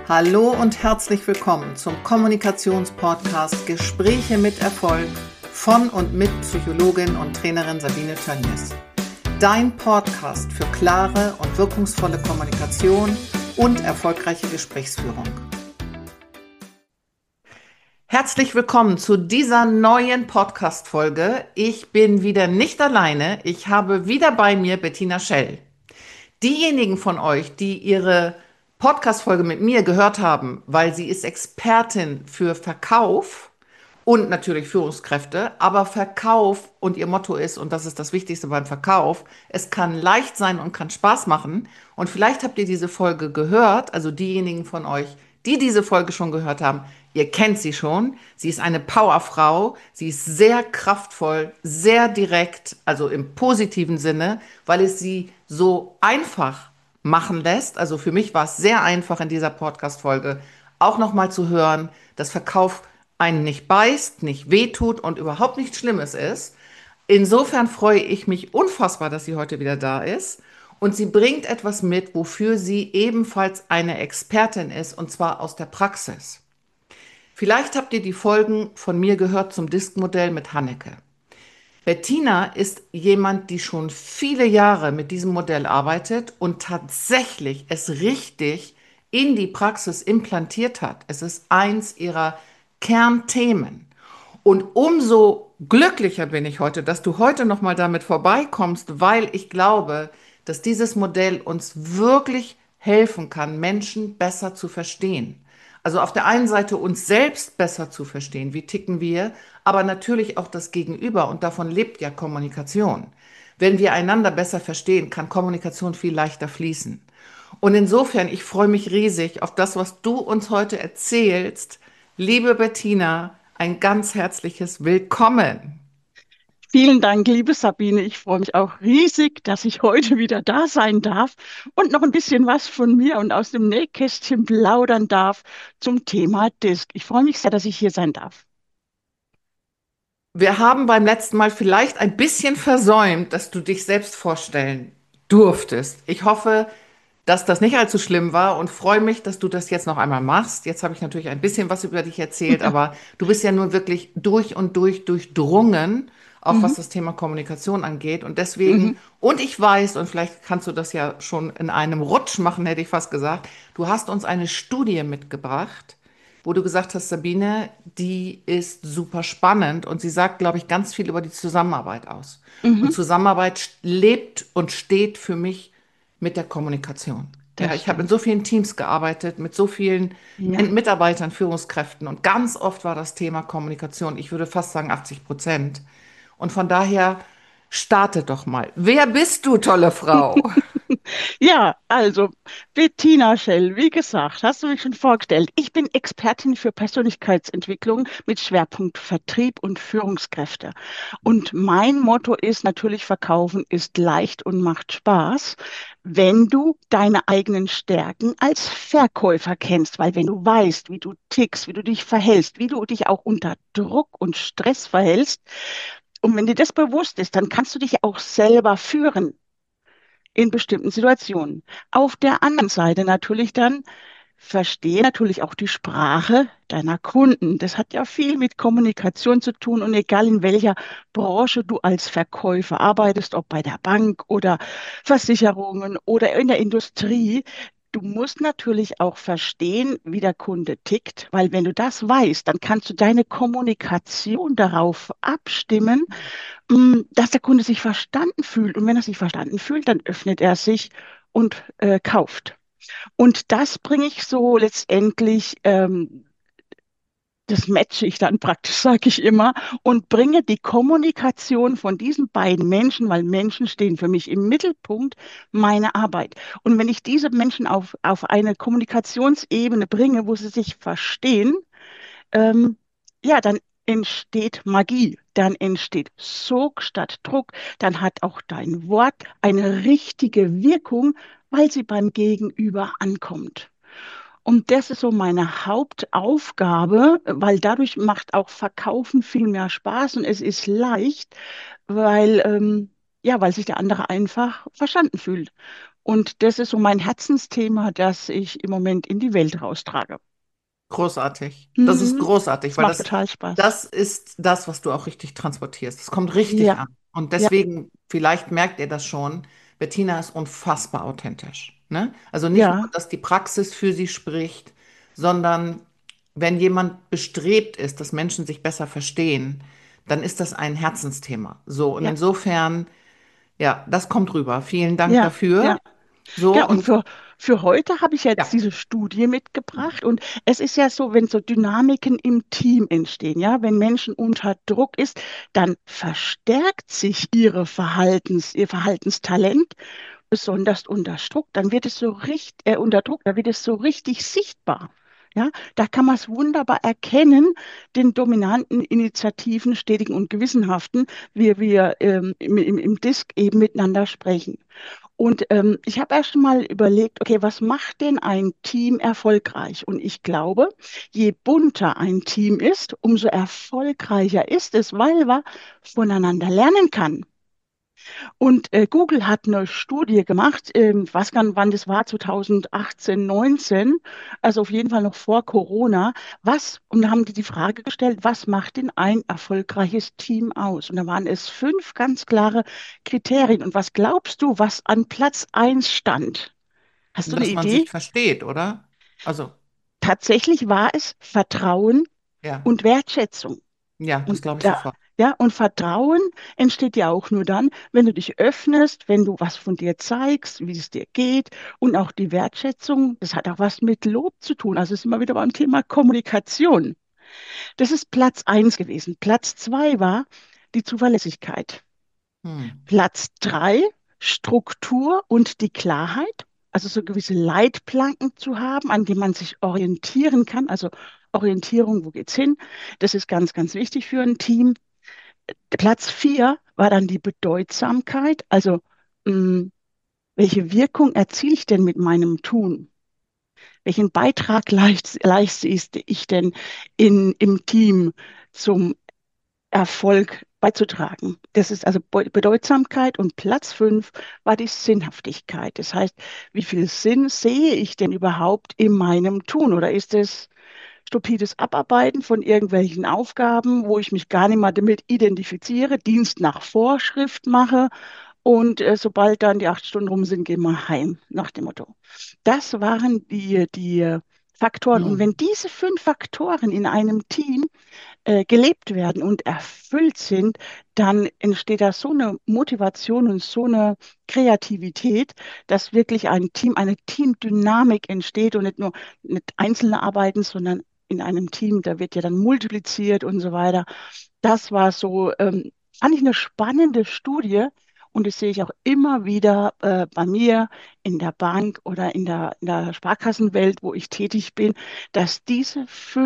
Hallo und herzlich willkommen zum Kommunikationspodcast Gespräche mit Erfolg von und mit Psychologin und Trainerin Sabine Tönjes. Dein Podcast für klare und wirkungsvolle Kommunikation und erfolgreiche Gesprächsführung. Herzlich willkommen zu dieser neuen Podcast-Folge. Ich bin wieder nicht alleine. Ich habe wieder bei mir Bettina Schell. Diejenigen von euch, die ihre Podcast-Folge mit mir gehört haben, weil sie ist Expertin für Verkauf und natürlich Führungskräfte, aber Verkauf und ihr Motto ist, und das ist das Wichtigste beim Verkauf, es kann leicht sein und kann Spaß machen. Und vielleicht habt ihr diese Folge gehört, also diejenigen von euch, die diese Folge schon gehört haben, ihr kennt sie schon. Sie ist eine Powerfrau, sie ist sehr kraftvoll, sehr direkt, also im positiven Sinne, weil es sie so einfach machen lässt. Also für mich war es sehr einfach in dieser Podcast-Folge auch nochmal zu hören, dass Verkauf einen nicht beißt, nicht wehtut und überhaupt nichts Schlimmes ist. Insofern freue ich mich unfassbar, dass sie heute wieder da ist. Und sie bringt etwas mit, wofür sie ebenfalls eine Expertin ist, und zwar aus der Praxis. Vielleicht habt ihr die Folgen von mir gehört zum Disk-Modell mit Hanneke. Bettina ist jemand, die schon viele Jahre mit diesem Modell arbeitet und tatsächlich es richtig in die Praxis implantiert hat. Es ist eins ihrer Kernthemen. Und umso glücklicher bin ich heute, dass du heute noch mal damit vorbeikommst, weil ich glaube, dass dieses Modell uns wirklich helfen kann, Menschen besser zu verstehen. Also auf der einen Seite uns selbst besser zu verstehen, wie ticken wir, aber natürlich auch das Gegenüber, und davon lebt ja Kommunikation. Wenn wir einander besser verstehen, kann Kommunikation viel leichter fließen. Und insofern, ich freue mich riesig auf das, was du uns heute erzählst. Liebe Bettina, ein ganz herzliches Willkommen. Vielen Dank, liebe Sabine. Ich freue mich auch riesig, dass ich heute wieder da sein darf und noch ein bisschen was von mir und aus dem Nähkästchen plaudern darf zum Thema Disk. Ich freue mich sehr, dass ich hier sein darf. Wir haben beim letzten Mal vielleicht ein bisschen versäumt, dass du dich selbst vorstellen durftest. Ich hoffe, dass das nicht allzu schlimm war und freue mich, dass du das jetzt noch einmal machst. Jetzt habe ich natürlich ein bisschen was über dich erzählt, aber du bist ja nun wirklich durch und durch durchdrungen, auch was Mhm, das Thema Kommunikation angeht. Und mhm. deswegen, und ich weiß, und vielleicht kannst du das ja schon in einem Rutsch machen, hätte ich fast gesagt, du hast uns eine Studie mitgebracht, wo du gesagt hast, Sabine, die ist super spannend und sie sagt, glaube ich, ganz viel über die Zusammenarbeit aus. Und Mhm, Zusammenarbeit lebt und steht für mich mit der Kommunikation. Ja, das ich habe in stimmt. so vielen Teams gearbeitet, mit so vielen Ja. Mitarbeitern, Führungskräften, und ganz oft war das Thema Kommunikation. Ich würde fast sagen 80%. Und von daher starte doch mal. Wer bist du, tolle Frau? Ja, also Bettina Schell, wie gesagt, hast du mich schon vorgestellt. Ich bin Expertin für Persönlichkeitsentwicklung mit Schwerpunkt Vertrieb und Führungskräfte. Und mein Motto ist natürlich, Verkaufen ist leicht und macht Spaß, wenn du deine eigenen Stärken als Verkäufer kennst. Weil wenn du weißt, wie du tickst, wie du dich verhältst, wie du dich auch unter Druck und Stress verhältst, und wenn dir das bewusst ist, dann kannst du dich auch selber führen in bestimmten Situationen. Auf der anderen Seite natürlich dann verstehe natürlich auch die Sprache deiner Kunden. Das hat ja viel mit Kommunikation zu tun, und egal in welcher Branche du als Verkäufer arbeitest, ob bei der Bank oder Versicherungen oder in der Industrie, du musst natürlich auch verstehen, wie der Kunde tickt, weil wenn du das weißt, dann kannst du deine Kommunikation darauf abstimmen, dass der Kunde sich verstanden fühlt. Und wenn er sich verstanden fühlt, dann öffnet er sich und kauft. Und das bringe ich so letztendlich, das matche ich dann praktisch, sage ich immer, und bringe die Kommunikation von diesen beiden Menschen, weil Menschen stehen für mich im Mittelpunkt meiner Arbeit. Und wenn ich diese Menschen auf eine Kommunikationsebene bringe, wo sie sich verstehen, ähm, ja, dann entsteht Magie, dann entsteht Sog statt Druck, dann hat auch dein Wort eine richtige Wirkung, weil sie beim Gegenüber ankommt. Und das ist so meine Hauptaufgabe, weil dadurch macht auch Verkaufen viel mehr Spaß und es ist leicht, weil, ja, weil sich der andere einfach verstanden fühlt. Und das ist so mein Herzensthema, das ich im Moment in die Welt raustrage. Großartig. Das ist Mhm. großartig, Es weil macht das, total Spaß. das ist das, was du auch richtig transportierst. Es kommt richtig Ja, an. Und ja, deswegen, vielleicht merkt ihr das schon, Bettina ist unfassbar authentisch. Ne? Also nicht nur, ja, dass die Praxis für sie spricht, sondern wenn jemand bestrebt ist, dass Menschen sich besser verstehen, dann ist das ein Herzensthema. So, und ja, insofern, ja, das kommt rüber. Vielen Dank ja, dafür. ja. Ja, So, und und für heute habe ich jetzt ja, diese Studie mitgebracht. Und es ist ja so, wenn so Dynamiken im Team entstehen, ja, wenn Menschen unter Druck ist, dann verstärkt sich ihr Verhaltenstalent, besonders unter Druck. Dann wird es so richtig, unter Druck, da wird es so richtig sichtbar. Ja, da kann man es wunderbar erkennen, den dominanten, initiativen, stetigen und gewissenhaften, wie wir im Disk eben miteinander sprechen. Und ich habe erst mal überlegt, okay, was macht denn ein Team erfolgreich? Und ich glaube, je bunter ein Team ist, umso erfolgreicher ist es, weil man voneinander lernen kann. Und Google hat eine Studie gemacht, ich weiß gar nicht, wann das war, 2018, 19, also auf jeden Fall noch vor Corona. Und da haben die Frage gestellt, was macht denn ein erfolgreiches Team aus? Und da waren es 5 ganz klare Kriterien. Und was glaubst du, was an Platz 1 stand? Hast du eine dass man Idee? sich versteht, oder? Also, Tatsächlich war es Vertrauen ja, und Wertschätzung. ja, das Und glaube ich da, sofort. ja, und Vertrauen entsteht ja auch nur dann, wenn du dich öffnest, wenn du was von dir zeigst, wie es dir geht und auch die Wertschätzung. Das hat auch was mit Lob zu tun. Also ist immer wieder beim Thema Kommunikation. Das ist Platz 1 gewesen. Platz 2 war die Zuverlässigkeit. Hm. Platz 3 Struktur und die Klarheit. Also so gewisse Leitplanken zu haben, an denen man sich orientieren kann. Also Orientierung, wo geht's hin? Das ist ganz, ganz wichtig für ein Team. Platz 4 war dann die Bedeutsamkeit, also mh, welche Wirkung erziele ich denn mit meinem Tun? Welchen Beitrag leiste ich denn im Team zum Erfolg beizutragen? Das ist also Bedeutsamkeit, und Platz 5 war die Sinnhaftigkeit. Das heißt, wie viel Sinn sehe ich denn überhaupt in meinem Tun? Oder ist es stupides Abarbeiten von irgendwelchen Aufgaben, wo ich mich gar nicht mal damit identifiziere, Dienst nach Vorschrift mache, und sobald dann die 8 Stunden rum sind, gehen wir heim, nach dem Motto. Das waren die Faktoren. Und Hm. wenn diese 5 Faktoren in einem Team gelebt werden und erfüllt sind, dann entsteht da so eine Motivation und so eine Kreativität, dass wirklich eine Teamdynamik entsteht und nicht nur mit einzelnen Arbeiten, sondern in einem Team, da wird ja dann multipliziert und so weiter. Das war so, fand ich eine spannende Studie. Und das sehe ich auch immer wieder bei mir in der Bank oder in der Sparkassenwelt, wo ich tätig bin, dass diese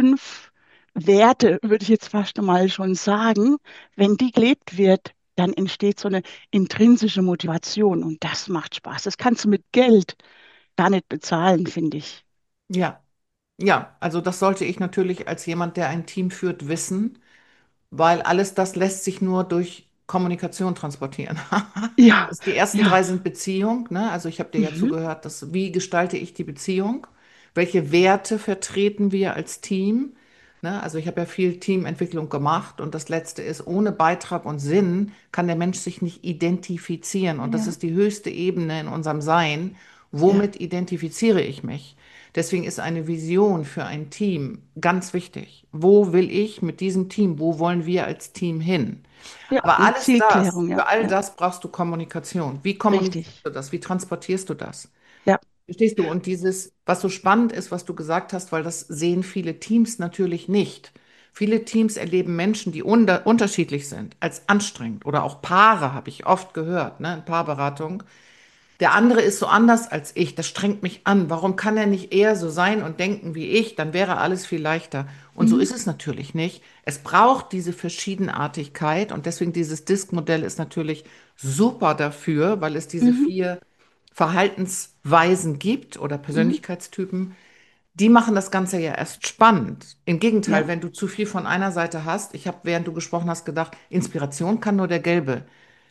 5 Werte, würde ich jetzt fast mal schon sagen, wenn die gelebt wird, dann entsteht so eine intrinsische Motivation, und das macht Spaß. Das kannst du mit Geld gar nicht bezahlen, finde ich. Ja, ja, also das sollte ich natürlich als jemand, der ein Team führt, wissen, weil alles das lässt sich nur durch Kommunikation transportieren. Ja, Die ersten ja. drei sind Beziehung, ne? Also ich habe dir ja Mhm. zugehört, wie gestalte ich die Beziehung? Welche Werte vertreten wir als Team? Ne? Also ich habe ja viel Teamentwicklung gemacht, und das Letzte ist, ohne Beitrag und Sinn kann der Mensch sich nicht identifizieren, und das Ja, ist die höchste Ebene in unserem Sein. ja. Womit identifiziere ich mich? Deswegen ist eine Vision für ein Team ganz wichtig. Wo will ich mit diesem Team, wo wollen wir als Team hin? Ja, Aber eine alles das, Zielklärung, ja, für all ja, das brauchst du Kommunikation. Wie kommunizierst richtig. du das? Wie transportierst du das? Ja, Verstehst du? Und dieses, was so spannend ist, was du gesagt hast, weil das sehen viele Teams natürlich nicht. Viele Teams erleben Menschen, die unterschiedlich sind, als anstrengend. Oder auch Paare, habe ich oft gehört, ne, in Paarberatung. Der andere ist so anders als ich, das strengt mich an. Warum kann er nicht eher so sein und denken wie ich? Dann wäre alles viel leichter. Und so mhm. ist es natürlich nicht. Es braucht diese Verschiedenartigkeit, und deswegen dieses Disk-Modell ist natürlich super dafür, weil es diese Mhm. 4 Verhaltensweisen gibt oder Mhm. Persönlichkeitstypen. Die machen das Ganze ja erst spannend. Im Ja, Gegenteil, wenn du zu viel von einer Seite hast, ich habe, während du gesprochen hast, gedacht, Inspiration kann nur der Gelbe.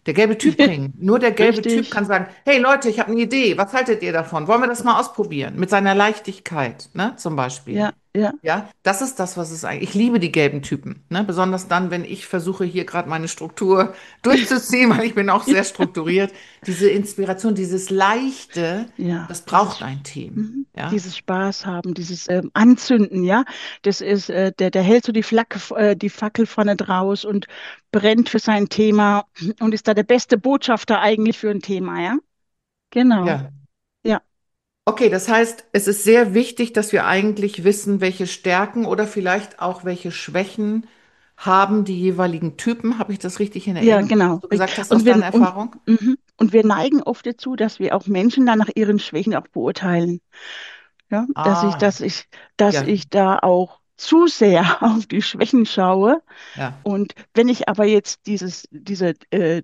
Der gelbe Typ bringen. Nur der gelbe Typ Richtig. kann sagen, hey Leute, ich habe eine Idee. Was haltet ihr davon? Wollen wir das mal ausprobieren? Mit seiner Leichtigkeit, ne, zum Beispiel. Ja, ja, Ja, das ist das, was es eigentlich. Ich liebe die gelben Typen, ne? Besonders dann, wenn ich versuche, hier gerade meine Struktur durchzuziehen, weil ich bin auch sehr strukturiert. Diese Inspiration, dieses Leichte, ja, das braucht ein Team. mhm, Ja, dieses Spaß haben, dieses Anzünden, ja. Das ist, der hält so die Fackel vorne draus und brennt für sein Thema und ist da der beste Botschafter eigentlich für ein Thema, ja. Genau. ja. Ja, Okay, das heißt, es ist sehr wichtig, dass wir eigentlich wissen, welche Stärken oder vielleicht auch welche Schwächen haben die jeweiligen Typen. Habe ich das richtig in ja, Erinnerung, was genau. du gesagt hast aus Und deiner Erfahrung? und wir neigen oft dazu, dass wir auch Menschen dann nach ihren Schwächen auch beurteilen. Ja, Ah, dass ja, ich da auch zu sehr auf die Schwächen schaue. ja. Und wenn ich aber jetzt diese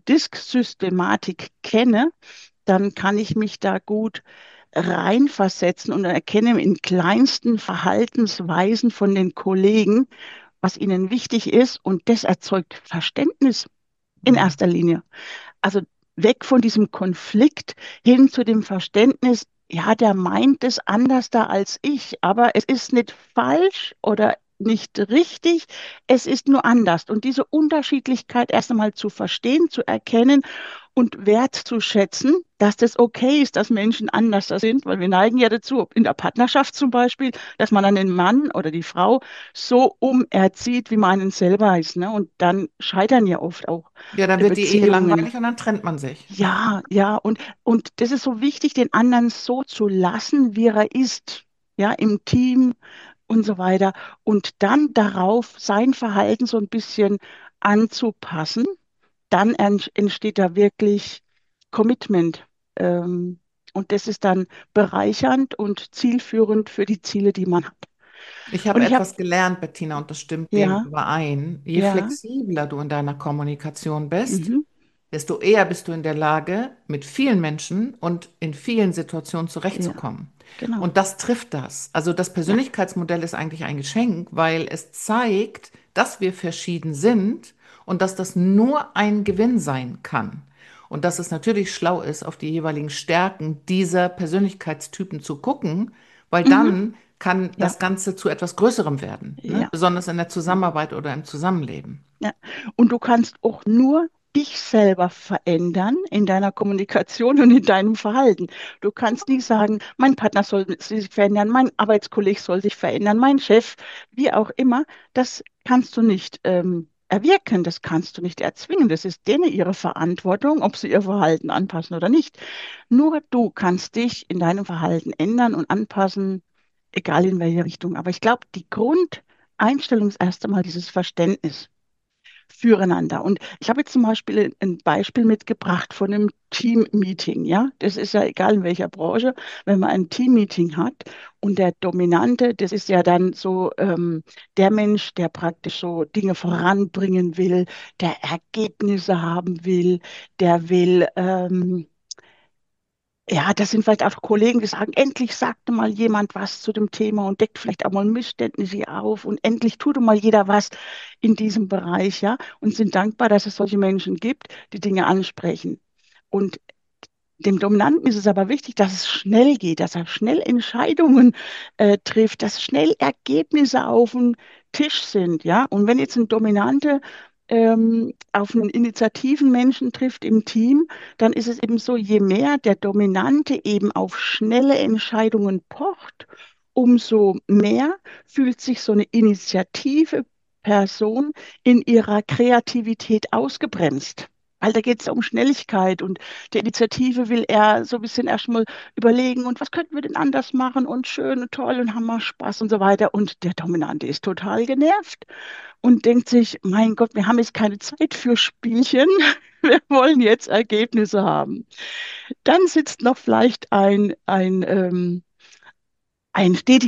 Disk-Systematik kenne, dann kann ich mich da gut reinversetzen und erkenne in kleinsten Verhaltensweisen von den Kollegen, was ihnen wichtig ist. Und das erzeugt Verständnis in Hm. erster Linie. Also weg von diesem Konflikt hin zu dem Verständnis, ja, der meint es anders da als ich, aber es ist nicht falsch oder nicht richtig, es ist nur anders. Und diese Unterschiedlichkeit erst einmal zu verstehen, zu erkennen und wertzuschätzen, dass das okay ist, dass Menschen anders sind, weil wir neigen ja dazu, in der Partnerschaft zum Beispiel, dass man dann den Mann oder die Frau so umerzieht, wie man es selber ist. Ne? Und dann scheitern ja oft auch Ja, dann wird die Ehe Beziehungen. langweilig und dann trennt man sich. Ne? Ja, ja, und das ist so wichtig, den anderen so zu lassen, wie er ist, ja, im Team und so weiter. Und dann darauf sein Verhalten so ein bisschen anzupassen, dann entsteht da wirklich Commitment. Ähm, und das ist dann bereichernd und zielführend für die Ziele, die man hat. Ich Und habe ich habe, etwas gelernt, Bettina, und das stimmt dem ja, überein. Je ja, flexibler du in deiner Kommunikation bist, mhm, desto eher bist du in der Lage, mit vielen Menschen und in vielen Situationen ja, zurechtzukommen. genau, Und das trifft das. Also das ja, Persönlichkeitsmodell ist eigentlich ein Geschenk, weil es zeigt, dass wir verschieden sind und dass das nur ein Gewinn sein kann. Und dass es natürlich schlau ist, auf die jeweiligen Stärken dieser Persönlichkeitstypen zu gucken, weil mhm, dann kann ja, das Ganze zu etwas Größerem werden, ne? ja. Besonders in der Ja. Zusammenarbeit oder im Zusammenleben. Ja. Und du kannst auch nur dich selber verändern in deiner Kommunikation und in deinem Verhalten. Du kannst nicht sagen, mein Partner soll sich verändern, mein Arbeitskollege soll sich verändern, mein Chef, wie auch immer. Das kannst du nicht erwirken, das kannst du nicht erzwingen. Das ist denen ihre Verantwortung, ob sie ihr Verhalten anpassen oder nicht. Nur du kannst dich in deinem Verhalten ändern und anpassen, egal in welche Richtung. Aber ich glaube, die Grundeinstellung ist erst einmal dieses Verständnis füreinander. Und ich habe jetzt zum Beispiel ein Beispiel mitgebracht von einem Team-Meeting. Ja, das ist ja egal in welcher Branche, wenn man ein Team-Meeting hat und der Dominante, das ist ja dann so der Mensch, der praktisch so Dinge voranbringen will, der Ergebnisse haben will, der will ja, das sind vielleicht auch Kollegen, die sagen, endlich sagte mal jemand was zu dem Thema und deckt vielleicht auch mal Missstände auf und endlich tut mal jeder was in diesem Bereich, ja, und sind dankbar, dass es solche Menschen gibt, die Dinge ansprechen. Und dem Dominanten ist es aber wichtig, dass es schnell geht, dass er schnell Entscheidungen trifft, dass schnell Ergebnisse auf dem Tisch sind, ja. Und wenn jetzt ein Dominante auf einen Initiativenmenschen trifft im Team, dann ist es eben so, je mehr der Dominante eben auf schnelle Entscheidungen pocht, umso mehr fühlt sich so eine Initiative Person in ihrer Kreativität ausgebremst. Weil da geht es um Schnelligkeit und der Initiative will er so ein bisschen erstmal überlegen und was könnten wir denn anders machen und schön und toll und haben wir Spaß und so weiter. Und der Dominante ist total genervt und denkt sich, mein Gott, wir haben jetzt keine Zeit für Spielchen, wir wollen jetzt Ergebnisse haben. Dann sitzt noch vielleicht ein stetiger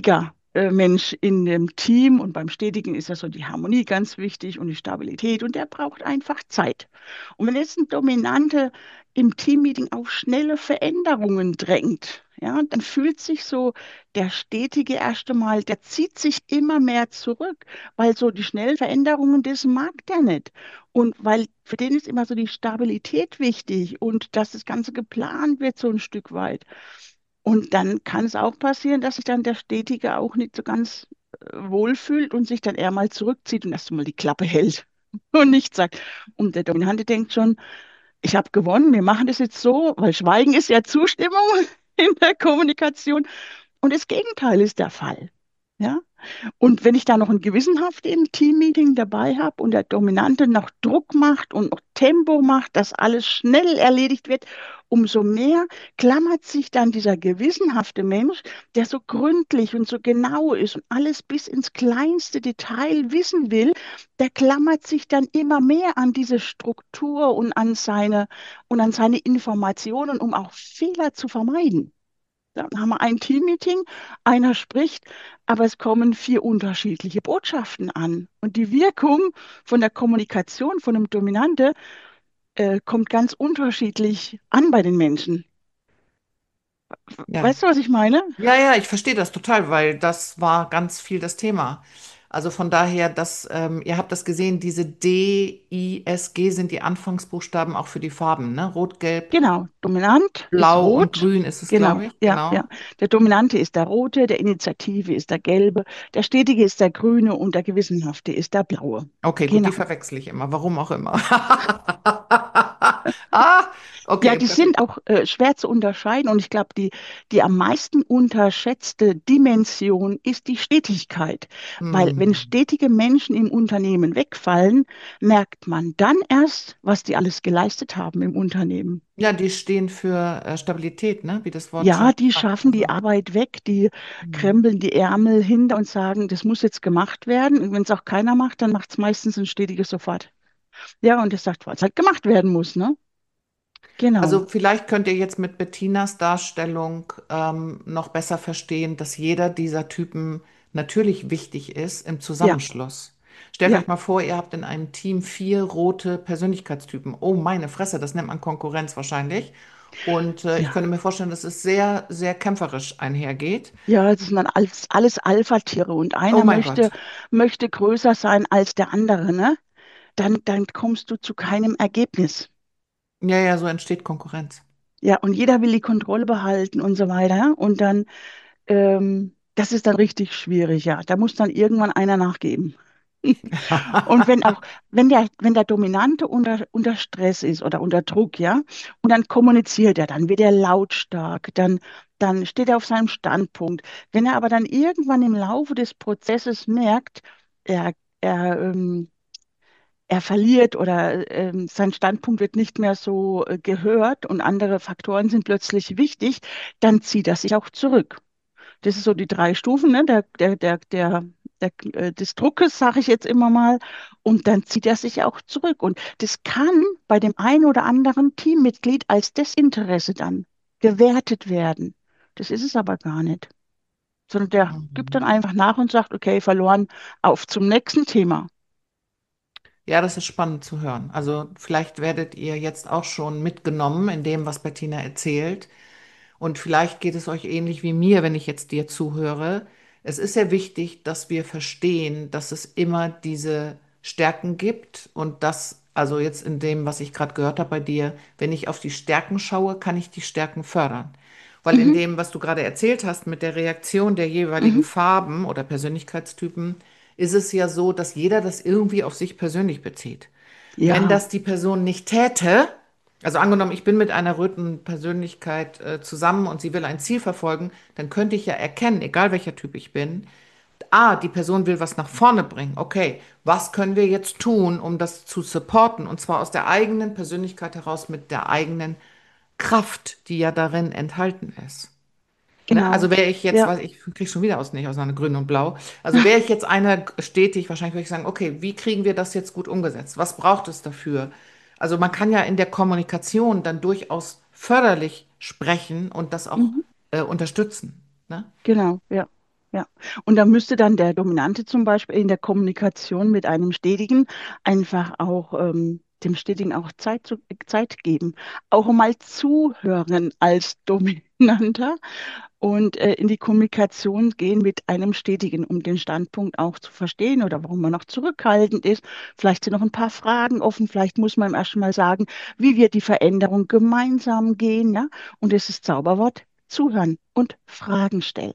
Mensch in dem Team und beim Stetigen ist ja so die Harmonie ganz wichtig und die Stabilität und der braucht einfach Zeit. Und wenn jetzt ein Dominante im Teammeeting auf schnelle Veränderungen drängt, ja, dann fühlt sich so der Stetige erste Mal, der zieht sich immer mehr zurück, weil so die schnellen Veränderungen, das mag der nicht. Und weil für den ist immer so die Stabilität wichtig und dass das Ganze geplant wird so ein Stück weit. Und dann kann es auch passieren, dass sich dann der Stetige auch nicht so ganz wohlfühlt und sich dann eher mal zurückzieht und erst mal die Klappe hält und nichts sagt. Und der Dominante denkt schon, ich habe gewonnen, wir machen das jetzt so, weil Schweigen ist ja Zustimmung in der Kommunikation. Und das Gegenteil ist der Fall. Ja? Und wenn ich da noch ein Gewissenhaft im Teammeeting dabei habe und der Dominante noch Druck macht und noch Tempo macht, dass alles schnell erledigt wird, umso mehr klammert sich dann dieser gewissenhafte Mensch, der so gründlich und so genau ist und alles bis ins kleinste Detail wissen will, der klammert sich dann immer mehr an diese Struktur und an seine Informationen, um auch Fehler zu vermeiden. Dann haben wir ein Teammeeting, einer spricht, aber es kommen 4 unterschiedliche Botschaften an. Und die Wirkung von der Kommunikation von einem Dominante kommt ganz unterschiedlich an bei den Menschen. Ja. Weißt du, was ich meine? Ja, ja, ich verstehe das total, weil das war ganz viel das Thema. Also von daher, ihr habt das gesehen, diese D, I, S, G sind die Anfangsbuchstaben auch für die Farben, ne? Rot, Gelb, Genau, dominant ist Blau und rot. Grün ist es, Genau, glaube ich. ja, ja. Genau. Der Dominante ist der rote, der Initiative ist der gelbe, der Stetige ist der grüne und der Gewissenhafte ist der blaue. Okay, gut, die Genau. verwechsel ich immer, warum auch immer. Ah, Ja, okay, die perfekt. sind auch schwer zu unterscheiden und ich glaube, die am meisten unterschätzte Dimension ist die Stetigkeit. Weil wenn Hm. stetige Menschen im Unternehmen wegfallen, merkt man dann erst, was die alles geleistet haben im Unternehmen. Ja, die stehen für Stabilität, ne? Wie das Wort Ja, schon die sagt. schaffen die Also, Arbeit weg, die hm. krempeln die Ärmel hinter und sagen, das muss jetzt gemacht werden. Und wenn es auch keiner macht, dann macht es meistens ein stetiges sofort. Ja, und das sagt, weil es halt gemacht werden muss, ne? Genau. Also vielleicht könnt ihr jetzt mit Bettinas Darstellung noch besser verstehen, dass jeder dieser Typen natürlich wichtig ist im Ja, Zusammenschluss. Stellt ja, euch mal vor, ihr habt in einem Team 4 rote Persönlichkeitstypen. Oh, meine Fresse, das nennt man Konkurrenz wahrscheinlich. Und ich ja. könnte mir vorstellen, dass es sehr, sehr kämpferisch einhergeht. Ja, das sind dann alles Alpha-Tiere und Oh einer mein Gott. möchte größer sein als der andere, ne? Dann kommst du zu keinem Ergebnis. Ja, ja, so entsteht Konkurrenz. Ja, und jeder will die Kontrolle behalten und so weiter. Ja? Und dann, das ist dann richtig schwierig, ja. Da muss dann irgendwann einer nachgeben. Und wenn der Dominante unter Stress ist oder unter Druck, ja, und dann kommuniziert er, dann wird er lautstark, dann steht er auf seinem Standpunkt. Wenn er aber dann irgendwann im Laufe des Prozesses merkt, er, er, ähm, er verliert oder sein Standpunkt wird nicht mehr so gehört und andere Faktoren sind plötzlich wichtig, dann zieht er sich auch zurück. Das ist so die 3 Stufen, ne? Des Druckes, sage ich jetzt immer mal. Und dann zieht er sich auch zurück. Und das kann bei dem einen oder anderen Teammitglied als Desinteresse dann gewertet werden. Das ist es aber gar nicht. Sondern der gibt dann Mhm. einfach nach und sagt, okay, verloren, auf zum nächsten Thema. Ja, das ist spannend zu hören. Also vielleicht werdet ihr jetzt auch schon mitgenommen in dem, was Bettina erzählt. Und vielleicht geht es euch ähnlich wie mir, wenn ich jetzt dir zuhöre. Es ist sehr wichtig, dass wir verstehen, dass es immer diese Stärken gibt und dass, also jetzt in dem, was ich gerade gehört habe bei dir, wenn ich auf die Stärken schaue, kann ich die Stärken fördern. Weil in Mhm, dem, was du gerade erzählt hast mit der Reaktion der jeweiligen mhm. Farben oder Persönlichkeitstypen, ist es ja so, dass jeder das irgendwie auf sich persönlich bezieht. Wenn Ja, das die Person nicht täte, also angenommen, ich bin mit einer roten Persönlichkeit zusammen und sie will ein Ziel verfolgen, dann könnte ich ja erkennen, egal welcher Typ ich bin, die Person will was nach vorne bringen. Okay, was können wir jetzt tun, um das zu supporten? Und zwar aus der eigenen Persönlichkeit heraus mit der eigenen Kraft, die ja darin enthalten ist. Ne? Also genau. wäre ich jetzt, Ja. weiß ich, kriege schon wieder aus, nicht auseinander, grün und blau. Also wäre ich jetzt einer stetig, wahrscheinlich würde ich sagen, okay, wie kriegen wir das jetzt gut umgesetzt? Was braucht es dafür? Also man kann ja in der Kommunikation dann durchaus förderlich sprechen und das auch Mhm, unterstützen. Ne? genau, ja. Ja. Und da müsste dann der Dominante zum Beispiel in der Kommunikation mit einem Stetigen einfach auch dem Stetigen auch Zeit geben. Auch mal zuhören als Dominanter und in die Kommunikation gehen mit einem Stetigen, um den Standpunkt auch zu verstehen oder warum man noch zurückhaltend ist. Vielleicht sind noch ein paar Fragen offen. Vielleicht muss man im ersten Mal sagen, wie wir die Veränderung gemeinsam gehen. Ja? Und das ist Zauberwort, zuhören und Fragen stellen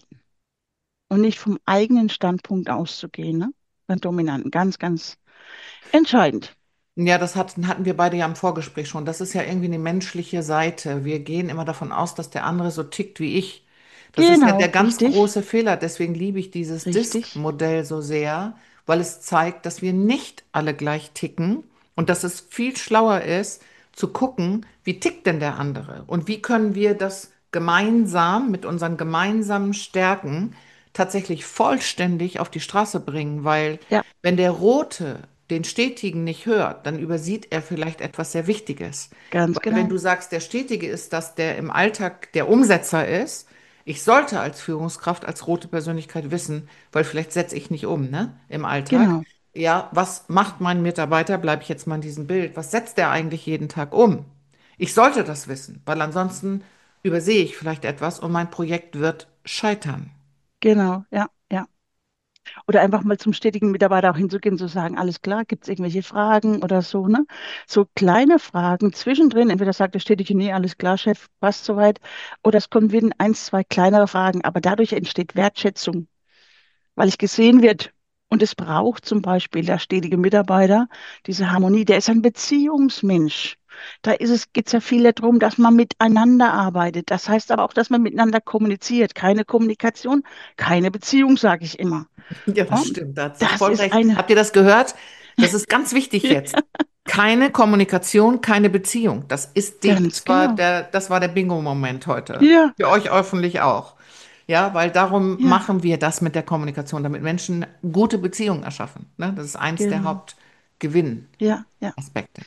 und nicht vom eigenen Standpunkt auszugehen, ne? Beim Dominanten. Ganz, ganz entscheidend. Ja, hatten wir beide ja im Vorgespräch schon. Das ist ja irgendwie eine menschliche Seite. Wir gehen immer davon aus, dass der andere so tickt wie ich. Das ist ja der Genau, ganz richtig, große Fehler. Deswegen liebe ich dieses richtig. Disk-Modell so sehr, weil es zeigt, dass wir nicht alle gleich ticken und dass es viel schlauer ist, zu gucken, wie tickt denn der andere und wie können wir das gemeinsam mit unseren gemeinsamen Stärken tatsächlich vollständig auf die Straße bringen, weil Ja, wenn der Rote den Stetigen nicht hört, dann übersieht er vielleicht etwas sehr Wichtiges. ganz Weil wenn genau. du sagst, der Stetige ist, dass der im Alltag der Umsetzer ist, ich sollte als Führungskraft, als rote Persönlichkeit wissen, weil vielleicht setze ich nicht um, ne, im Alltag. Genau, Ja, was macht mein Mitarbeiter? Bleibe ich jetzt mal in diesem Bild. Was setzt der eigentlich jeden Tag um? Ich sollte das wissen, weil ansonsten übersehe ich vielleicht etwas und mein Projekt wird scheitern. genau, ja, ja. Oder einfach mal zum stetigen Mitarbeiter auch hinzugehen, zu sagen, alles klar, gibt es irgendwelche Fragen oder so, ne? So kleine Fragen zwischendrin, entweder sagt der Stetige, nee, alles klar, Chef, passt soweit, oder es kommen wieder eins, zwei kleinere Fragen, aber dadurch entsteht Wertschätzung, weil ich gesehen wird. Und es braucht zum Beispiel der stetige Mitarbeiter, diese Harmonie, der ist ein Beziehungsmensch. Geht es ja viel darum, dass man miteinander arbeitet. Das heißt aber auch, dass man miteinander kommuniziert. Keine Kommunikation, keine Beziehung, sage ich immer. Ja, das Ja, stimmt, da hat sie das voll ist recht. eine, Habt ihr das gehört? Das ist ganz wichtig jetzt. Keine Kommunikation, keine Beziehung. ganz genau. Das war der Bingo-Moment heute. Ja, Für euch hoffentlich auch. Ja, weil darum ja, machen wir das mit der Kommunikation, damit Menschen gute Beziehungen erschaffen. Ne? Das ist eins der genau. Hauptgewinnaspekte. Ja, ja.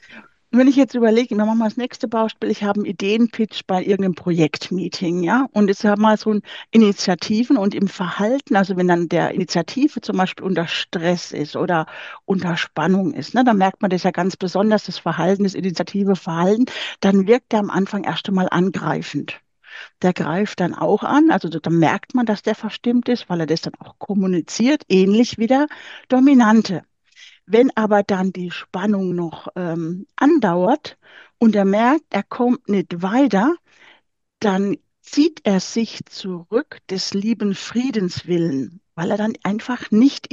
Und wenn ich jetzt überlege, wir machen mal das nächste Beispiel, ich habe einen Ideenpitch bei irgendeinem Projektmeeting, ja, und jetzt haben wir so ein Initiativen und im Verhalten, also wenn dann der Initiative zum Beispiel unter Stress ist oder unter Spannung ist, ne, dann merkt man das ja ganz besonders, das Verhalten, das initiative Verhalten, dann wirkt er am Anfang erst einmal angreifend. Der greift dann auch an, also da merkt man, dass der verstimmt ist, weil er das dann auch kommuniziert, ähnlich wie der Dominante. Wenn aber dann die Spannung noch andauert und er merkt, er kommt nicht weiter, dann zieht er sich zurück des lieben Friedens willen, weil er dann einfach nicht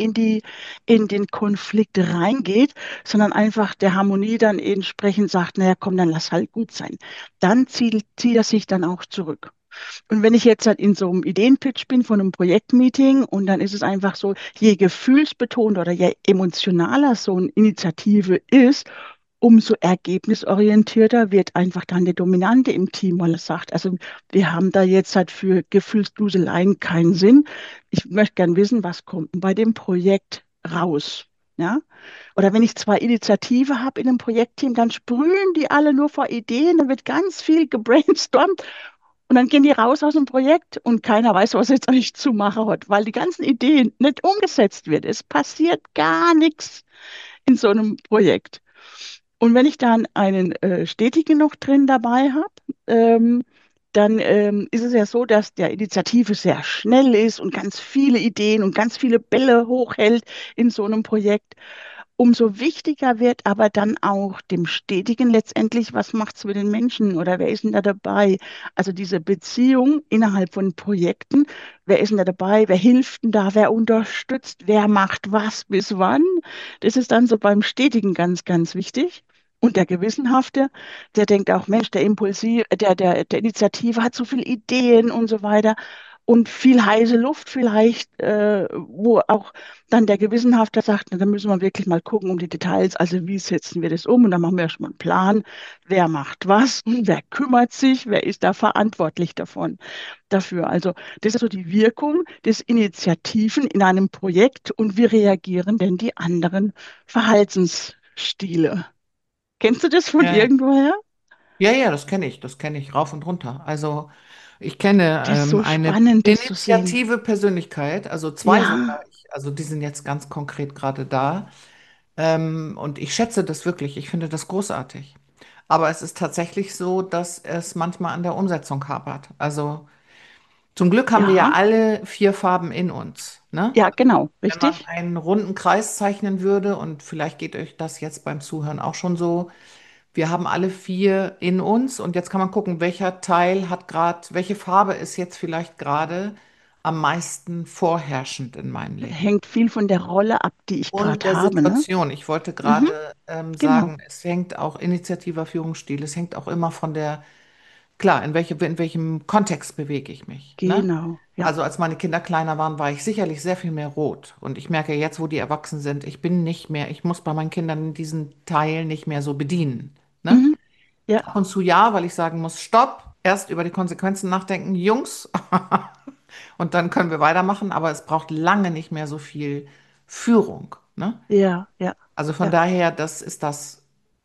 in den Konflikt reingeht, sondern einfach der Harmonie dann entsprechend sagt, naja, komm, dann lass halt gut sein. Dann zieht er sich dann auch zurück. Und wenn ich jetzt halt in so einem Ideenpitch bin von einem Projektmeeting und dann ist es einfach so, je gefühlsbetonter oder je emotionaler so eine Initiative ist, umso ergebnisorientierter wird einfach dann der Dominante im Team, weil er sagt, also wir haben da jetzt halt für Gefühlsduseleien keinen Sinn. Ich möchte gern wissen, was kommt denn bei dem Projekt raus? Ja? Oder wenn ich zwei Initiative habe in einem Projektteam, dann sprühen die alle nur vor Ideen, dann wird ganz viel gebrainstormt und dann gehen die raus aus dem Projekt und keiner weiß, was jetzt eigentlich zu machen hat, weil die ganzen Ideen nicht umgesetzt wird. Es passiert gar nichts in so einem Projekt. Und wenn ich dann einen Stetigen noch drin dabei habe, ähm, dann ist es ja so, dass der Initiative sehr schnell ist und ganz viele Ideen und ganz viele Bälle hochhält in so einem Projekt. Umso wichtiger wird aber dann auch dem Stetigen letztendlich, was macht es mit den Menschen oder wer ist denn da dabei? Also diese Beziehung innerhalb von Projekten, wer ist denn da dabei? Wer hilft denn da? Wer unterstützt? Wer macht was bis wann? Das ist dann so beim Stetigen ganz, ganz wichtig. Und der Gewissenhafte, der denkt auch, Mensch, der Impulsiv, der Initiative hat so viele Ideen und so weiter und viel heiße Luft vielleicht, wo auch dann der Gewissenhafte sagt, na, dann müssen wir wirklich mal gucken um die Details, also wie setzen wir das um und dann machen wir erstmal einen Plan, wer macht was und wer kümmert sich, wer ist da verantwortlich dafür. Also das ist so die Wirkung des Initiativen in einem Projekt und wie reagieren denn die anderen Verhaltensstile? Kennst du das von Ja, irgendwoher? ja, ja, das kenne ich rauf und runter. Also Ich kenne Das ist so eine spannend, das zu sehen. initiative Persönlichkeit, also zwei sogar. Ja, Also die sind jetzt ganz konkret gerade da. Und ich schätze das wirklich. Ich finde das großartig. Aber es ist tatsächlich so, dass es manchmal an der Umsetzung hapert. Also zum Glück haben wir ja ja, alle vier Farben in uns, ne? ja, genau, Wenn man richtig. einen runden Kreis zeichnen würde, und vielleicht geht euch das jetzt beim Zuhören auch schon so, wir haben alle vier in uns und jetzt kann man gucken, welcher Teil hat gerade, welche Farbe ist jetzt vielleicht gerade am meisten vorherrschend in meinem Leben. Hängt viel von der Rolle ab, die ich Und gerade der habe, ne? Situation. Ich wollte Mhm, gerade genau, sagen, es hängt auch initiativer Führungsstil, es hängt auch immer von der, klar, in welchem Kontext bewege ich mich, ne? genau, ja. Also als meine Kinder kleiner waren, war ich sicherlich sehr viel mehr rot. Und ich merke jetzt, wo die erwachsen sind, ich bin nicht mehr, ich muss bei meinen Kindern diesen Teil nicht mehr so bedienen. Ne? Mhm, ja, Ab und zu ja, weil ich sagen muss, stopp, erst über die Konsequenzen nachdenken, Jungs, und dann können wir weitermachen, aber es braucht lange nicht mehr so viel Führung. Ne? ja, ja, Also von ja, daher, das ist das,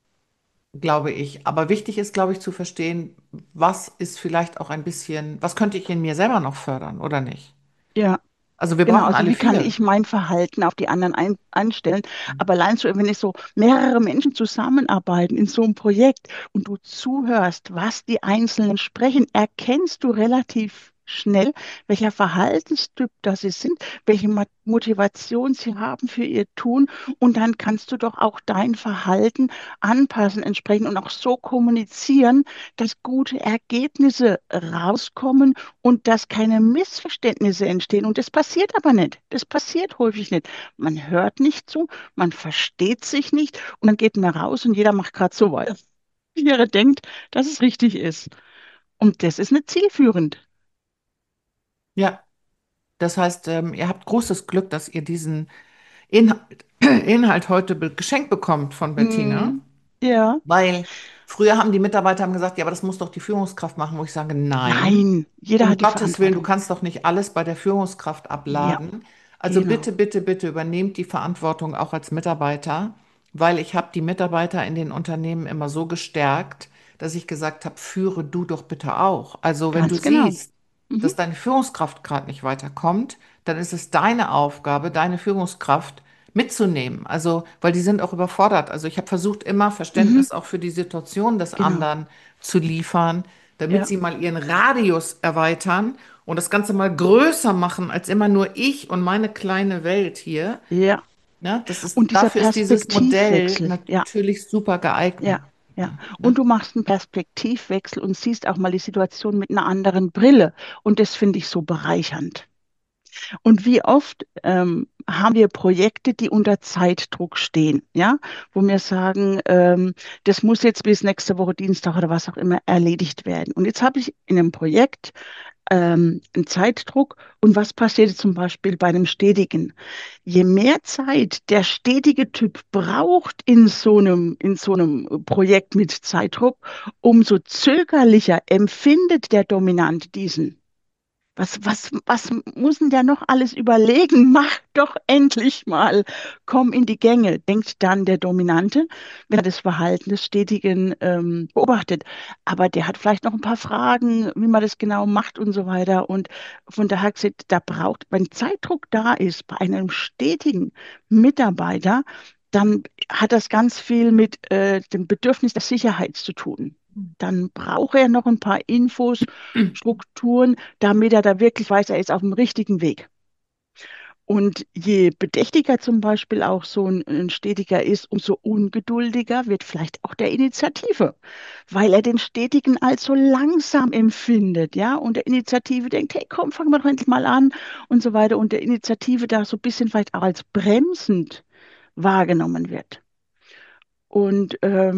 glaube ich. Aber wichtig ist, glaube ich, zu verstehen, was ist vielleicht auch ein bisschen, was könnte ich in mir selber noch fördern oder nicht? ja. Also wir Genau, brauchen also alle wie kann vier. ich mein Verhalten auf die anderen einstellen? Aber allein so, wenn ich so mehrere Menschen zusammenarbeiten in so einem Projekt und du zuhörst, was die Einzelnen sprechen, erkennst du relativ schnell, welcher Verhaltenstyp das sie sind, welche Motivation sie haben für ihr Tun. Und dann kannst du doch auch dein Verhalten anpassen entsprechend und auch so kommunizieren, dass gute Ergebnisse rauskommen und dass keine Missverständnisse entstehen. Und das passiert aber nicht. Das passiert häufig nicht. Man hört nicht zu, man versteht sich nicht und dann geht man raus und jeder macht gerade so weiter, wie er denkt, dass es richtig ist. Und das ist nicht zielführend. Ja, das heißt, ihr habt großes Glück, dass ihr diesen Inhalt heute geschenkt bekommt von Bettina, Mm, ja, weil früher haben die Mitarbeiter haben gesagt, ja, aber das muss doch die Führungskraft machen, wo ich sage, nein, nein, jeder um hat die Gottes Willen, du Verantwortung. kannst doch nicht alles bei der Führungskraft Ja, abladen. Also genau. bitte, bitte, bitte übernehmt die Verantwortung auch als Mitarbeiter, weil ich habe die Mitarbeiter in den Unternehmen immer so gestärkt, dass ich gesagt habe, führe du doch bitte auch. Also wenn du Ganz genau. siehst, Mhm, dass deine Führungskraft gerade nicht weiterkommt, dann ist es deine Aufgabe, deine Führungskraft mitzunehmen. Also, weil die sind auch überfordert. Also ich habe versucht, immer mhm, Verständnis auch für die Situation des genau. anderen zu liefern, damit Ja, sie mal ihren Radius erweitern und das Ganze mal größer machen als immer nur ich und meine kleine Welt hier. ja. Ne? Und dieser Dafür ist dieses Modell Perspektivwechsel, ja. natürlich super Ja, geeignet. ja. Ne? Und du machst einen Perspektivwechsel und siehst auch mal die Situation mit einer anderen Brille. Und das finde ich so bereichernd. Und wie oft haben wir Projekte, die unter Zeitdruck stehen, ja, wo wir sagen, das muss jetzt bis nächste Woche Dienstag oder was auch immer erledigt werden. Und jetzt habe ich in einem Projekt einen Zeitdruck. Und was passiert zum Beispiel bei einem stetigen? Je mehr Zeit der stetige Typ braucht in so einem Projekt mit Zeitdruck, umso zögerlicher empfindet der Dominante diesen. Was muss denn der noch alles überlegen? Mach doch endlich mal. Komm in die Gänge, denkt dann der Dominante, wenn er das Verhalten des Stetigen beobachtet. Aber der hat vielleicht noch ein paar Fragen, wie man das genau macht und so weiter. Und von daher gesagt, da braucht, wenn Zeitdruck da ist bei einem stetigen Mitarbeiter, dann hat das ganz viel mit dem Bedürfnis der Sicherheit zu tun. Dann braucht er noch ein paar Infos, Strukturen, damit er da wirklich weiß, er ist auf dem richtigen Weg. Und je bedächtiger zum Beispiel auch so ein Stetiger ist, umso ungeduldiger wird vielleicht auch der Initiative, weil er den Stetigen als so langsam empfindet, ja, und der Initiative denkt, hey, komm, fangen wir doch endlich mal an und so weiter, und der Initiative da so ein bisschen vielleicht auch als bremsend wahrgenommen wird. Und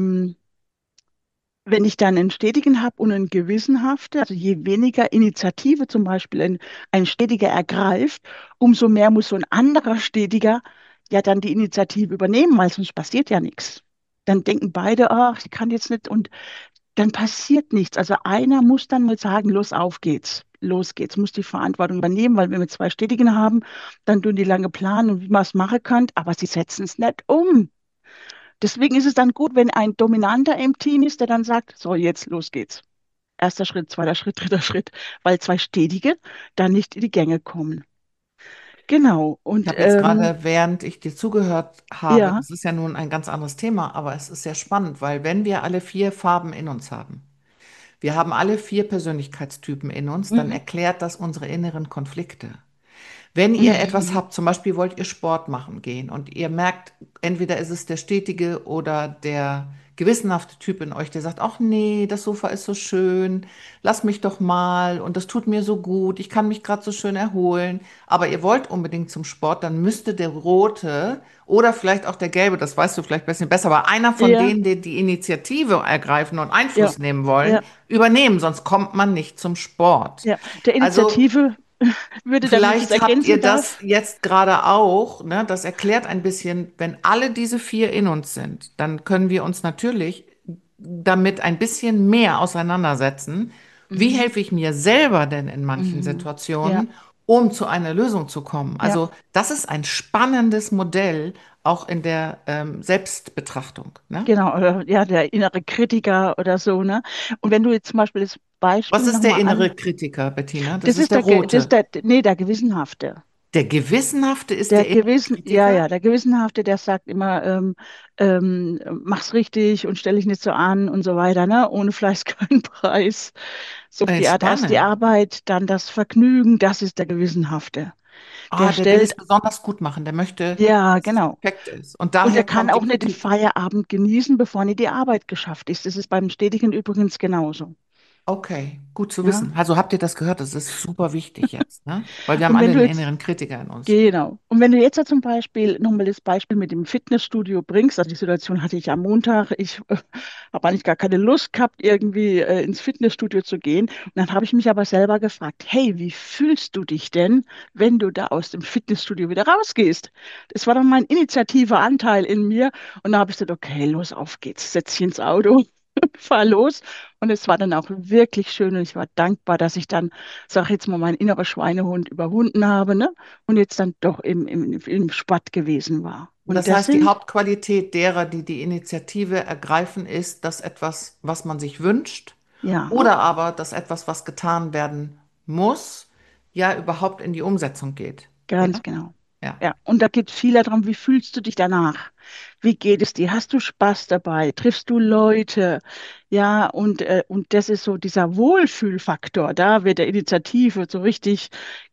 wenn ich dann einen Stetigen habe und einen Gewissenhaften, also je weniger Initiative zum Beispiel ein Stetiger ergreift, umso mehr muss so ein anderer Stetiger ja dann die Initiative übernehmen, weil sonst passiert ja nichts. Dann denken beide, ach, ich kann jetzt nicht, und dann passiert nichts. Also einer muss dann mal sagen, los, auf geht's. Los geht's, muss die Verantwortung übernehmen, weil wenn wir zwei Stetigen haben, dann tun die lange planen und wie man es machen kann, aber sie setzen es nicht um. Deswegen ist es dann gut, wenn ein Dominanter im Team ist, der dann sagt, so, jetzt los geht's. erster Schritt, zweiter Schritt, dritter Schritt, weil zwei Stetige dann nicht in die Gänge kommen. Genau. Ich Und habe jetzt gerade, während ich dir zugehört habe, ja, das ist ja nun ein ganz anderes Thema, aber es ist sehr spannend, weil wenn wir alle vier Farben in uns haben, wir haben alle vier Persönlichkeitstypen in uns, dann mhm, erklärt das unsere inneren Konflikte. Wenn ihr etwas mhm, habt, zum Beispiel wollt ihr Sport machen gehen und ihr merkt, entweder ist es der stetige oder der gewissenhafte Typ in euch, der sagt, ach nee, das Sofa ist so schön, lass mich doch mal und das tut mir so gut, ich kann mich gerade so schön erholen, aber ihr wollt unbedingt zum Sport, dann müsste der rote oder vielleicht auch der gelbe, das weißt du vielleicht ein bisschen besser, aber einer von ja, denen, die die Initiative ergreifen und ja, Einfluss nehmen wollen, ja, übernehmen, sonst kommt man nicht zum Sport. ja. Der Also Initiative würde da, wenn ich das vielleicht habt ihr ergänzen das darf. jetzt gerade auch, ne? Das erklärt ein bisschen, wenn alle diese vier in uns sind, dann können wir uns natürlich damit ein bisschen mehr auseinandersetzen. Wie Mhm, helfe ich mir selber denn in manchen mhm, ja, Situationen, um zu einer Lösung zu kommen? ja. Also das ist ein spannendes Modell auch in der Selbstbetrachtung, ne? Genau, oder ja, der innere Kritiker oder so, ne? Und wenn du jetzt zum Beispiel das Was Beispiel ist der nochmal innere an, Kritiker, Bettina? Das das ist ist der das ist rote. nee, der Gewissenhafte. Der gewissenhafte ist Der der innere Gewissen, ja, Kritiker. ja, der Gewissenhafte, der sagt immer, mach's richtig und stell dich nicht so an und so weiter, ne? Ohne Fleiß kein Preis. So auf die Art, erst die Spannend. Arbeit, dann das Vergnügen, das ist der Gewissenhafte. Der Ah, der will es stellt, besonders gut machen. Der möchte, ja, dass es genau. perfekt ist. Und Und er daher kann kommt die auch nicht den Kritik. Feierabend genießen, bevor nicht die Arbeit geschafft ist. Das ist beim Stetigen übrigens genauso. Okay, gut zu Ja. wissen. Also habt ihr das gehört? Das ist super wichtig jetzt, ne? Weil wir haben Und alle wenn du einen jetzt inneren Kritiker in uns. Genau. Und wenn du jetzt ja zum Beispiel nochmal das Beispiel mit dem Fitnessstudio bringst, also die Situation hatte ich am Montag, ich habe eigentlich gar keine Lust gehabt, irgendwie ins Fitnessstudio zu gehen. Und dann habe ich mich aber selber gefragt, hey, wie fühlst du dich denn, wenn du da aus dem Fitnessstudio wieder rausgehst? Das war dann mein initiativer Anteil in mir. Und da habe ich gesagt, okay, los, auf geht's, setz dich ins Auto, fahr los. Und es war dann auch wirklich schön und ich war dankbar, dass ich dann, sag ich jetzt mal, meinen inneren Schweinehund überwunden habe, ne? Und jetzt dann doch im Sport gewesen war. Und Das das heißt, die sind, Hauptqualität derer, die die Initiative ergreifen, ist, dass etwas, was man sich wünscht, ja, oder aber, dass etwas, was getan werden muss, ja überhaupt in die Umsetzung geht. Ja, ganz genau. ja. Ja, und da geht es viel darum, wie fühlst du dich danach? Wie geht es dir? Hast du Spaß dabei? Triffst du Leute? Ja, und das ist so dieser Wohlfühlfaktor. Da wird der Initiative so richtig,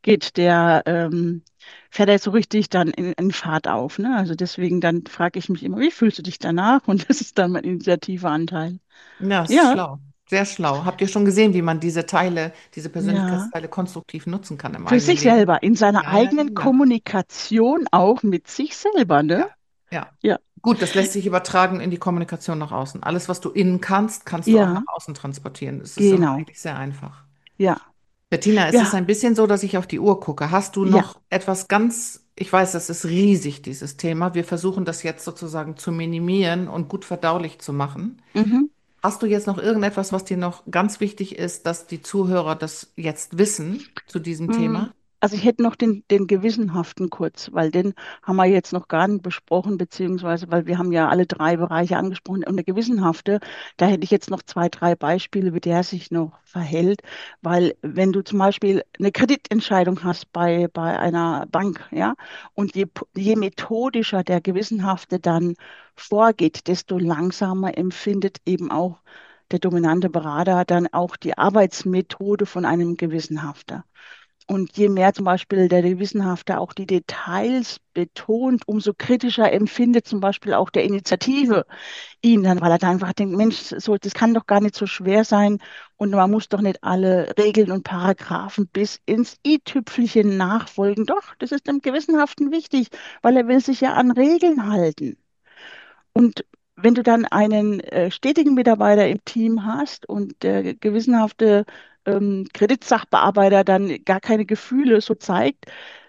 fährt er so richtig dann in Fahrt auf. Ne? Also deswegen dann frage ich mich immer, wie fühlst du dich danach? Und das ist dann mein Initiativeanteil. Ja, ist Ja, schlau. Sehr schlau. Habt ihr schon gesehen, wie man diese Teile, diese ja. Persönlichkeitsteile konstruktiv nutzen kann im Für eigenen sich Leben? selber, in seiner Ja, ja, eigenen ja. Kommunikation auch mit sich selber, ne? Ja, ja. Ja, Gut, das lässt sich übertragen in die Kommunikation nach außen. Alles, was du innen kannst, kannst du auch ja, nach außen transportieren. Es ist immer genau. eigentlich sehr einfach. Ja, Bettina, es ist ja, ein bisschen so, dass ich auf die Uhr gucke. Hast du ja. noch etwas ganz, ich weiß, das ist riesig, dieses Thema. Wir versuchen das jetzt sozusagen zu minimieren und gut verdaulich zu machen. Mhm. Hast du jetzt noch irgendetwas, was dir noch ganz wichtig ist, dass die Zuhörer das jetzt wissen zu diesem Mm, Thema? Also ich hätte noch den Gewissenhaften kurz, weil den haben wir jetzt noch gar nicht besprochen, beziehungsweise weil wir haben ja alle drei Bereiche angesprochen. Und der Gewissenhafte, da hätte ich jetzt noch zwei, drei Beispiele, wie der sich noch verhält. Weil wenn du zum Beispiel eine Kreditentscheidung hast bei einer Bank, ja, und je methodischer der Gewissenhafte dann vorgeht, desto langsamer empfindet eben auch der dominante Berater dann auch die Arbeitsmethode von einem Gewissenhafter. Und je mehr zum Beispiel der Gewissenhafte auch die Details betont, umso kritischer empfindet zum Beispiel auch der Initiative ihn dann, weil er dann einfach denkt, Mensch, so, das kann doch gar nicht so schwer sein und man muss doch nicht alle Regeln und Paragraphen bis ins i-Tüpfelchen nachfolgen. Doch, das ist dem Gewissenhaften wichtig, weil er will sich ja an Regeln halten. Und wenn du dann einen stetigen Mitarbeiter im Team hast und der gewissenhafte Kreditsachbearbeiter dann gar keine Gefühle so zeigt,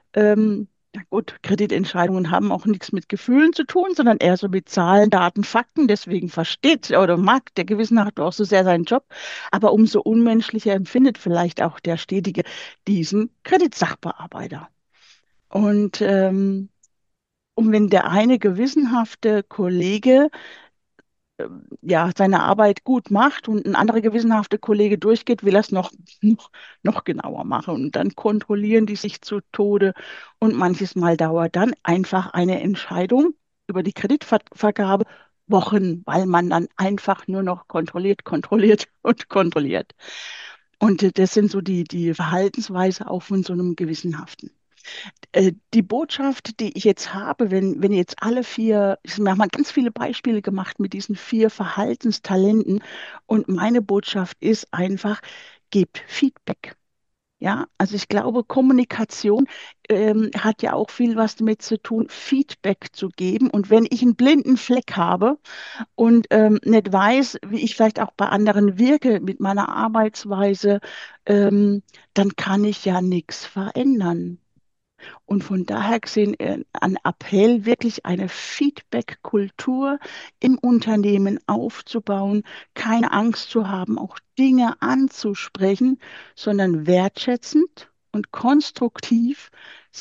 ja gut, Kreditentscheidungen haben auch nichts mit Gefühlen zu tun, sondern eher so mit Zahlen, Daten, Fakten. Deswegen versteht oder mag der Gewissenhafte auch so sehr seinen Job. Aber umso unmenschlicher empfindet vielleicht auch der Stetige diesen Kreditsachbearbeiter. Und und wenn der eine gewissenhafte Kollege ja, seine Arbeit gut macht und ein anderer gewissenhafter Kollege durchgeht, will er es noch genauer machen. Und dann kontrollieren die sich zu Tode. Und manches Mal dauert dann einfach eine Entscheidung über die Kreditvergabe Wochen, weil man dann einfach nur noch kontrolliert, kontrolliert und kontrolliert. Und das sind so die Verhaltensweise auch von so einem Gewissenhaften. Die Botschaft, die ich jetzt habe, wenn jetzt alle vier, ich habe mal ganz viele Beispiele gemacht mit diesen vier Verhaltenstalenten und meine Botschaft ist einfach, gebt Feedback. Ja, also ich glaube, Kommunikation hat ja auch viel was damit zu tun, Feedback zu geben. Und wenn ich einen blinden Fleck habe und nicht weiß, wie ich vielleicht auch bei anderen wirke mit meiner Arbeitsweise, dann kann ich ja nichts verändern. Und von daher gesehen, ein Appell, wirklich eine Feedback-Kultur im Unternehmen aufzubauen, keine Angst zu haben, auch Dinge anzusprechen, sondern wertschätzend und konstruktiv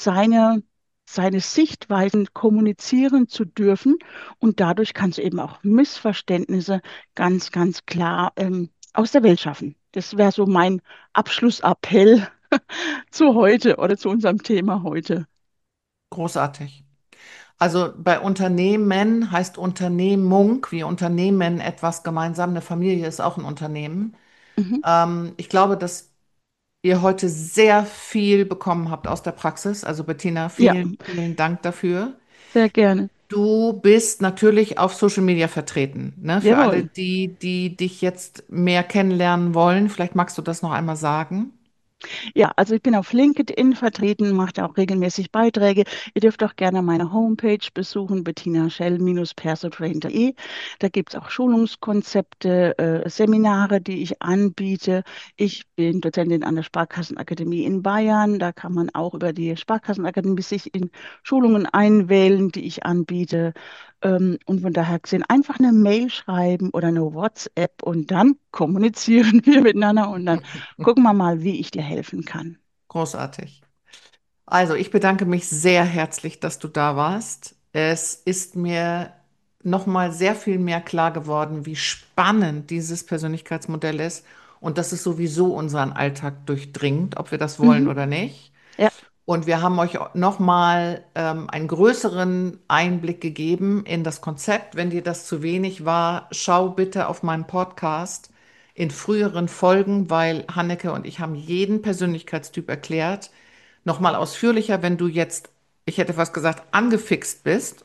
seine Sichtweisen kommunizieren zu dürfen. Und dadurch kannst du eben auch Missverständnisse ganz, ganz klar aus der Welt schaffen. Das wäre so mein Abschlussappell zu heute oder zu unserem Thema heute. Großartig. Also bei Unternehmen heißt Unternehmung, wie Unternehmen etwas gemeinsam. Eine Familie ist auch ein Unternehmen. Mhm. Ich glaube, dass ihr heute sehr viel bekommen habt aus der Praxis. Also Bettina, Ja, vielen, vielen Dank dafür. sehr gerne. Du bist natürlich auf Social Media vertreten, ne? Für alle, Jawohl. die dich jetzt mehr kennenlernen wollen, vielleicht magst du das noch einmal sagen. Ja, also ich bin auf LinkedIn vertreten, mache da auch regelmäßig Beiträge. Ihr dürft auch gerne meine Homepage besuchen, bettinaschell-persotrain.de. Da gibt es auch Schulungskonzepte, Seminare, die ich anbiete. Ich bin Dozentin an der Sparkassenakademie in Bayern. Da kann man auch über die Sparkassenakademie sich in Schulungen einwählen, die ich anbiete. Und von daher gesehen, einfach eine Mail schreiben oder eine WhatsApp und dann kommunizieren wir miteinander und dann gucken wir mal, wie ich dir helfen kann. Großartig. Also, ich bedanke mich sehr herzlich, dass du da warst. Es ist mir nochmal sehr viel mehr klar geworden, wie spannend dieses Persönlichkeitsmodell ist und dass es sowieso unseren Alltag durchdringt, ob wir das wollen Mhm. oder nicht. Ja, Und wir haben euch nochmal einen größeren Einblick gegeben in das Konzept. Wenn dir das zu wenig war, schau bitte auf meinen Podcast in früheren Folgen, weil Hanneke und ich haben jeden Persönlichkeitstyp erklärt. Nochmal ausführlicher, wenn du jetzt, ich hätte fast gesagt, angefixt bist.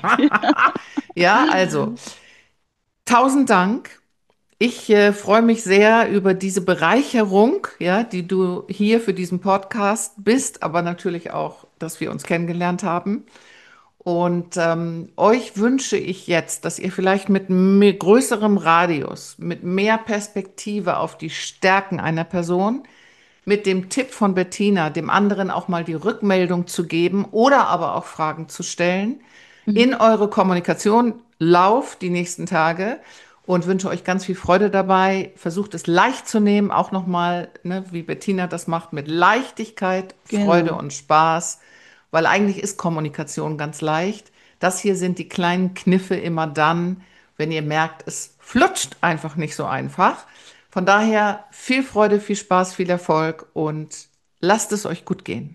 Ja, also 1000 Dank. Ich freue mich sehr über diese Bereicherung, ja, die du hier für diesen Podcast bist, aber natürlich auch, dass wir uns kennengelernt haben. Und euch wünsche ich jetzt, dass ihr vielleicht mit größerem Radius, mit mehr Perspektive auf die Stärken einer Person, mit dem Tipp von Bettina, dem anderen auch mal die Rückmeldung zu geben oder aber auch Fragen zu stellen, mhm. in eure Kommunikation lauft die nächsten Tage und wünsche euch ganz viel Freude dabei. Versucht es leicht zu nehmen, auch nochmal, ne, wie Bettina das macht, mit Leichtigkeit, Freude Genau, und Spaß, weil eigentlich ist Kommunikation ganz leicht. Das hier sind die kleinen Kniffe immer dann, wenn ihr merkt, es flutscht einfach nicht so einfach. Von daher viel Freude, viel Spaß, viel Erfolg und lasst es euch gut gehen.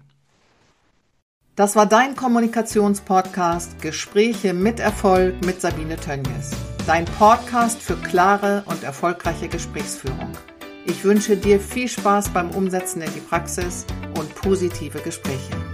Das war dein Kommunikationspodcast Gespräche mit Erfolg mit Sabine Tönjes. Dein Podcast für klare und erfolgreiche Gesprächsführung. Ich wünsche dir viel Spaß beim Umsetzen in die Praxis und positive Gespräche.